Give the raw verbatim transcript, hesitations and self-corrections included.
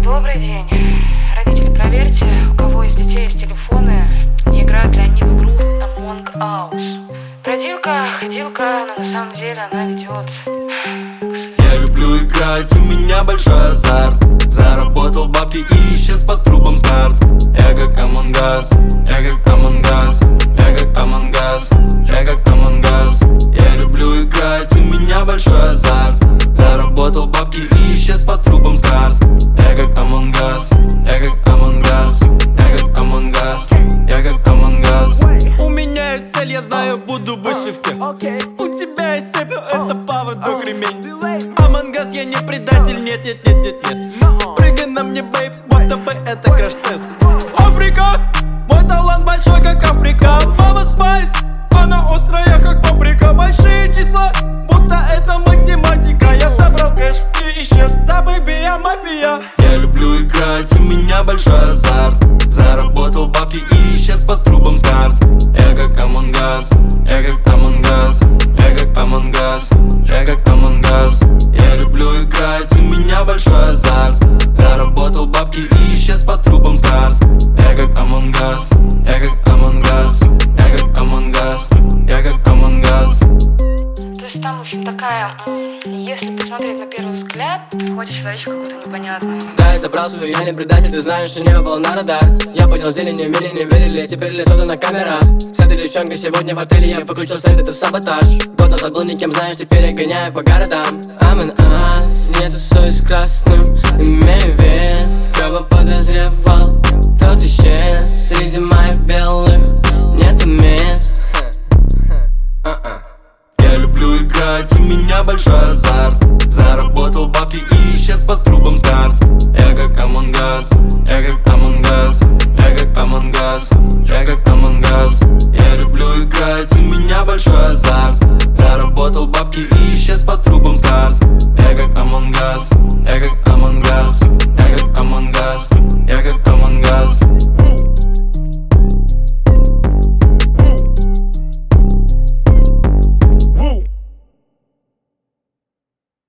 Добрый день. Родители, проверьте, у кого из детей есть телефоны, не играют ли они в игру Among Us. Бродилка, ходилка, но на самом деле она ведет. Я люблю играть, у меня большой азарт. Заработал бабки и исчез под трубом с карт. Я как Among Us, я как Among Us, я как Among Us, я как Among Us. Я люблю играть, у меня большой азарт. Заработал бабки и исчез под трубом с карт. Я как Among Us, я как Among Us, я как Among Us, я как Among Us. У меня есть цель, я знаю, буду выше всех. У тебя есть цепь, но это поводок, ремень. Among Us, я не предатель, нет, нет, нет, нет, нет. Прыгай на мне, бейб, будто бы это краш-тест. Африка, мой талант большой, как Африка. Мама Спайс, она острая, как паприка. Большие числа, будто это математика. Я собрал кэш и исчез, да, бэйби, я мафия. Я люблю играть, у меня большой азарт. Заработал бабки и исчез под трубом с карт. Я как Among Us, я как Among Us, я как Among Us, я как Among Us. Я люблю играть, у меня большой азарт. Заработал бабки и исчез под трубом с карт. Я как Among Us, я как Among Us, я как Among Us, я как Among Us. То есть там, в общем, такая, если посмотреть на первый взгляд, ходит человечек какой-то непонятный. Да, я забрал свою, я не предатель, ты знаешь, что не был на радар. Я понял, зеленью мили не верили, теперь лицо-то на камерах. С этой девчонкой сегодня в отеле я выключил свет, это саботаж. Год назад был никем, знаешь, теперь я гоняю по городам. Among Us, не тусуюсь с красным, имею вес. Кого подозревал, тот исчез. Среди моих белых нету мест. Я люблю играть, у меня большой азарт.